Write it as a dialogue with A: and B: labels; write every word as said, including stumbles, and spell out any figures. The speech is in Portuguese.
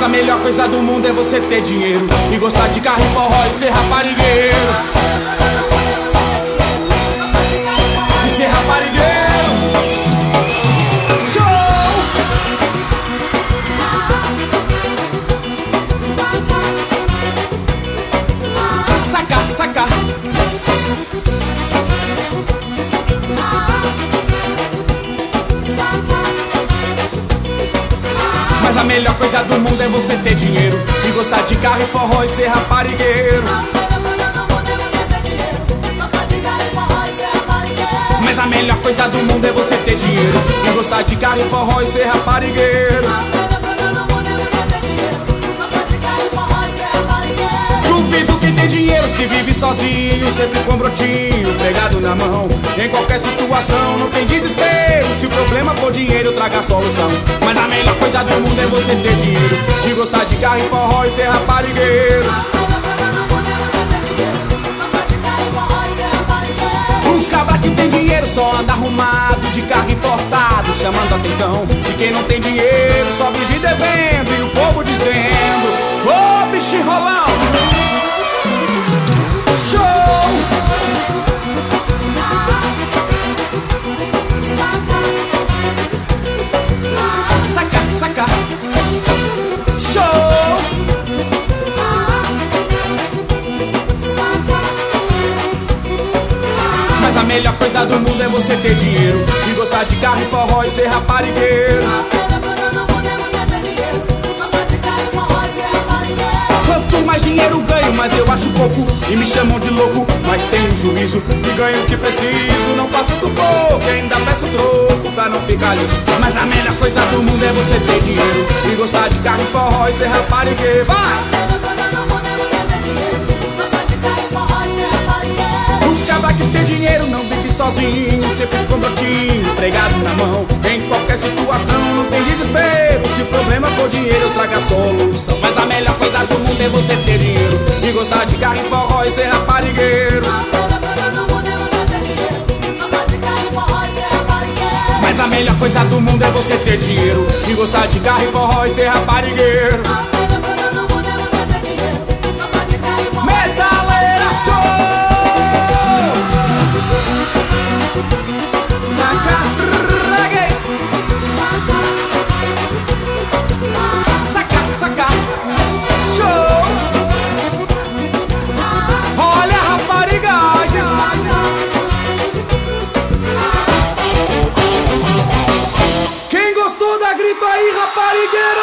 A: a melhor coisa do mundo é você ter dinheiro e gostar de carro e forró e ser raparigueiro. E ser raparigueiro. Show! Saca, saca. Mas a melhor coisa do mundo é você ter dinheiro e gostar de carro e forró e ser raparigueiro. Mas a melhor coisa do mundo é você ter dinheiro e gostar de carro e forró e ser raparigueiro. Duvido quem tem dinheiro se vive sozinho, sempre com brotinho pegado na mão. Em qualquer situação não tem desespero, se o problema for dinheiro traga a solução. Mas a melhor coisa do mundo é você ter dinheiro e gostar de carro e forró e ser raparigueiro. O cabra que tem dinheiro só anda arrumado, de carro importado, chamando a atenção de quem não tem dinheiro, só vive devendo e o povo dizendo: ô, bicho enrolando. Saca, saca. Show! Mas a melhor coisa do mundo é você ter dinheiro e gostar de carro e forró e ser raparigueiro. Quanto mais dinheiro ganho, mas eu acho pouco e me chamam de louco, mas tenho juízo e ganho o que preciso. Não passo sufoco, ainda peço troco pra não ficar liso. Mas a melhor coisa do mundo é você ter dinheiro e gostar de carro e forró e ser raparigueiro. Vai! O cabra que tem dinheiro não vive sozinho, sempre com brotinho pregado na mão. Em qualquer situação não tem desespero, se o problema for dinheiro eu trago a solução. Mas a melhor coisa do mundo é você ter dinheiro e gostar de carro e forró e ser raparigueiro. Mas a melhor coisa do mundo é você ter dinheiro e gostar de carro e forró e ser raparigueiro. Metaleira Show! Saca, reggae. Saca, saca. Show! Olha a raparigagem. Quem gostou dá grito aí, raparigueiro!